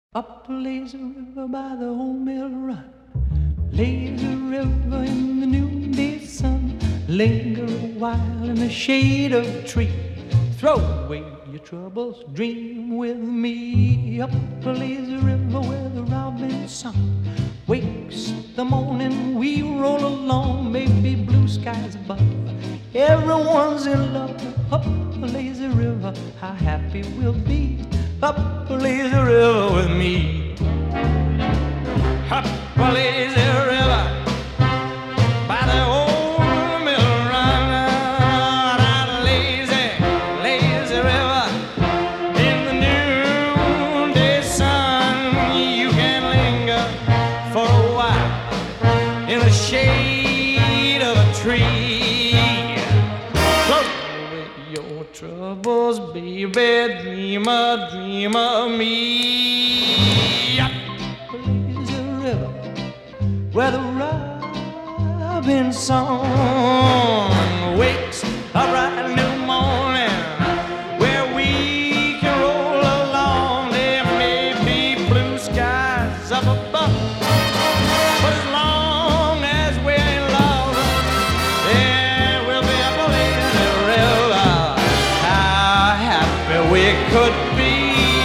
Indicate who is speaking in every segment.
Speaker 1: Up the lazy river by the old mill run, lazy river in the noonday sun. Linger a while in the shade of a tree. Throw away your troubles, dream with me. Up the lazy river where the robin song wakes the morning. We roll along, maybe blue skies above. Everyone's in love. Up the lazy river, how happy we'll be. Up the lazy river with me. Up the lazy river by the old mill run. Down the lazy, lazy river in the noonday sun. You can linger for a while in the shade of a tree. Throw away your troubles, baby, dreamer, dream of me. Up the lazy river where the robin song wakes a bright new morning, where we can roll along. There may be blue skies up above, but as long as we're in love, there will be a lazy river. How happy we could be.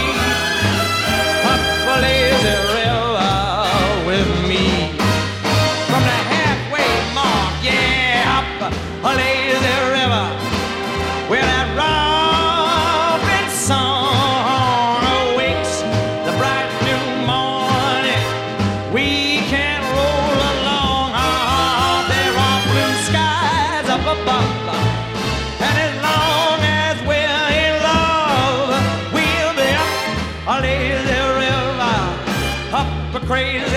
Speaker 1: Up a lazy river with me. From the halfway mark, yeah, up a lazy river where that robin song awakes the bright new morning. We can roll along. There are blue skies up above, and as long as we're in love, we'll be up a lazy river, up a crazy